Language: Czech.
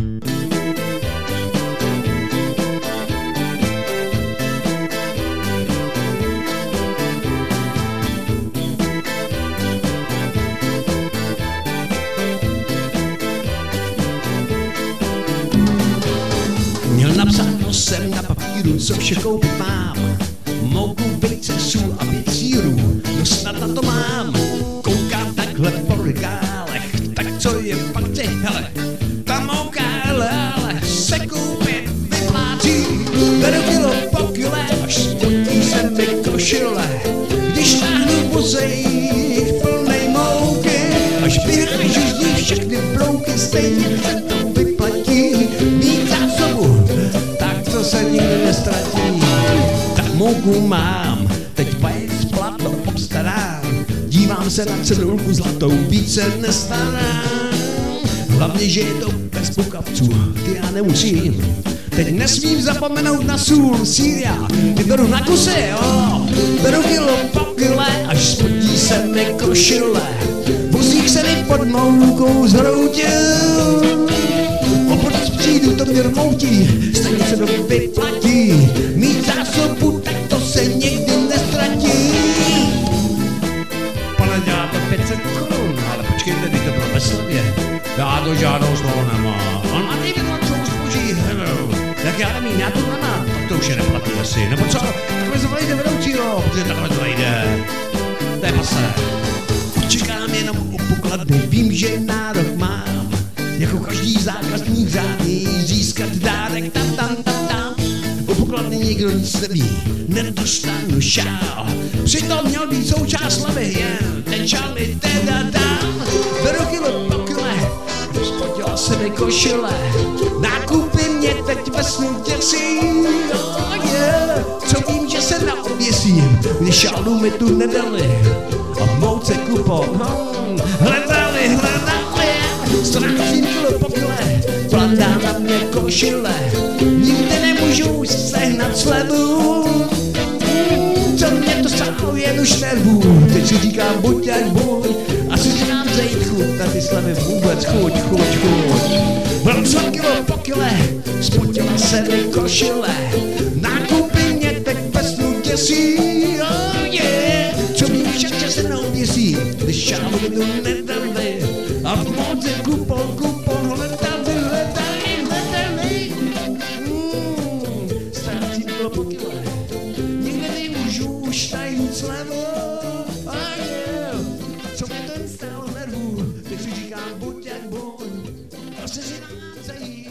Měl napsáno jsem na papíru, co vše koupit mám. Mouku, vejce, sůl a 5 sýrů, no snad na to mám. Koukám takhle po regálech, tak co je pak chci, hele. Ta mouka, ale se koupit vyplácí. Beru kilo po kile, až spotí se mi košile. Když táhnu vozejch plnej mouky, až vyhražu z ní všechny brouky, stejně se to vyplatí. Mít zásobu, tak to se nikdy nestratí. Tak mouku mám, teď vajec plato obstarám. Dívám se na cedulku zlatou, více nestarám. Hlavně, že je to bez pukavců, ty já nemusím. Teď nesmím zapomenout na sůl, síria, ty beru na kusy, jo. Beru kilo po kile, až spodí se mi košile. Vozík se mi pod moukou zhroutil. Opět přijdu, to mě rmoutí, stejně se to vyplatí. Mít zásobu, tak to se nikdy nestratí. Pane, děláte 500 korun, ale počkejte, když to bylo ve Slavě. Já to žádnou slovo nemá. On má největlačou zboží, jak já nevím, já to nemám, tak to už je neplatí asi. Nebo co? Takhle zavolejte vedoucího, protože takhle to nejde. To je pasé. Čekám jenom u pokladny, vím, že nárok mám. Jako každý zákazník řádný získat dárek tam. U pokladny nikdo nic neví, nedostanu šál. Přitom měl být součást slavy, jen ten šál mi teda dám. Beru kilo po kile, spodila se mi košile. Nákupy mě teď ve snu děsí, oh yeah. Co vím, že se naoběsím, když šálu mi tu nedali. A v mouce kupo, hledali. Ztrácím kilo po kile, pladá na mě košile. Nikdy nemůžu sehnat slevu. Co mě to stálo, jen už nervů. Teď si říkám buď jak buď, asi si nám zajít chuť na ty slavy vůbec, chuť. Bral jsem kilo po kile, spotila se mi košile. Nákupy mě teď bez snu děsí, oh yeah. Co vím, že se neoběsí, když šálu mi tu nedali. A v moci kupon, hledali. Ztrácím kilo po kile, nikdy nemůžu už najít slevu. Oh yeah. Co mi ten stál nervů, teď si říkám buď jak buď, asi si nám zajít.